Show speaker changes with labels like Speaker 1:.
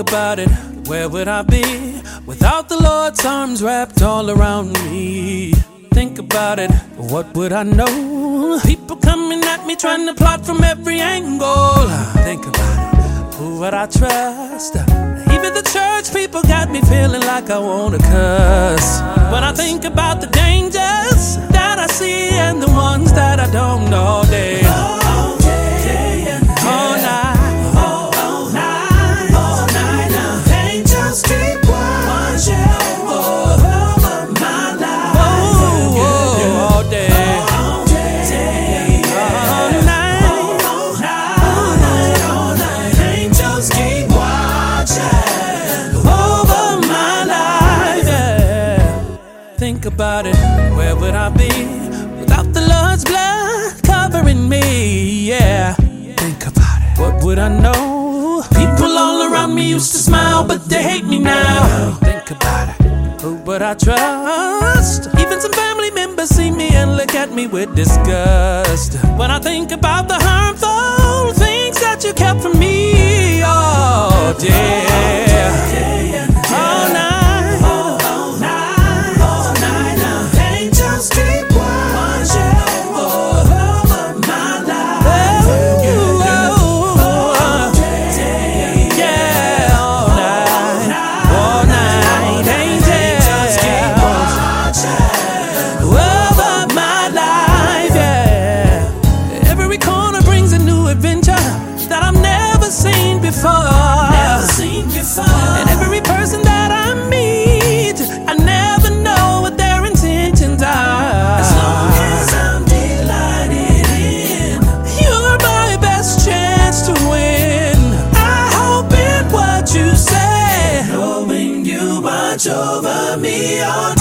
Speaker 1: about it, where would I be without the Lord's arms wrapped all around me? Think about it, what would I know? People coming at me trying to plot from every angle. Think about it, who would I trust? Even the church people got me feeling like I wanna cuss. When I think about the dangers that I see and the ones that I don't know all day. All day and all night. Think about it, where would I be without the Lord's blood covering me? Yeah, think about it, what would I know? People all around me used to smile, but they hate me now. Think about it, who would I trust? Even some family members see me and look at me with disgust. When I think about the harmful things that you kept from me all day, all night. And every person that I meet, I never know what their intentions are. As long as I'm delighted in, you're my best chance to win. I hope in what you say, knowing you watch over me all